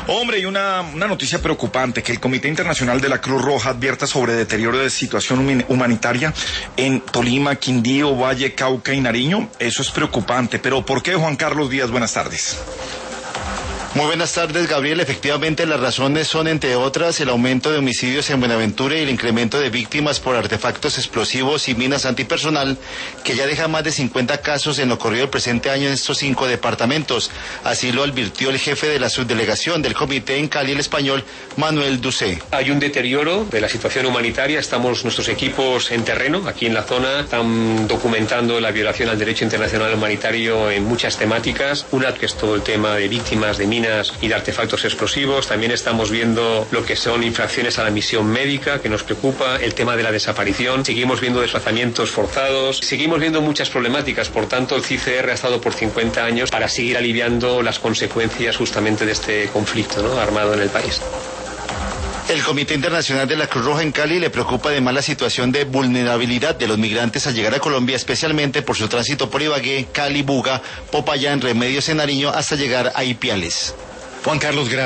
Hombre, y una noticia preocupante, que el Comité Internacional de la Cruz Roja advierta sobre deterioro de situación humanitaria en Tolima, Quindío, Valle, Cauca y Nariño. Eso es preocupante, pero ¿por qué, Juan Carlos Díaz? Buenas tardes. Muy buenas tardes, Gabriel. Efectivamente, las razones son, entre otras, el aumento de homicidios en Buenaventura y el incremento de víctimas por artefactos explosivos y minas antipersonal, que ya deja más de 50 casos en lo corrido del presente año en estos 5 departamentos. Así lo advirtió el jefe de la subdelegación del comité en Cali, el español Manuel Ducé. Hay un deterioro de la situación humanitaria. Estamos nuestros equipos en terreno, aquí en la zona, están documentando la violación al derecho internacional humanitario en muchas temáticas. Una que es todo el tema de víctimas de minas y de artefactos explosivos. También estamos viendo lo que son infracciones a la misión médica, que nos preocupa, el tema de la desaparición. Seguimos viendo desplazamientos forzados, seguimos viendo muchas problemáticas. Por tanto, el CICR ha estado por 50 años para seguir aliviando las consecuencias justamente de este conflicto, ¿no?, armado en el país. El Comité Internacional de la Cruz Roja en Cali le preocupa además la situación de vulnerabilidad de los migrantes al llegar a Colombia, especialmente por su tránsito por Ibagué, Cali, Buga, Popayán, Remedios en Nariño, hasta llegar a Ipiales. Juan Carlos, gracias.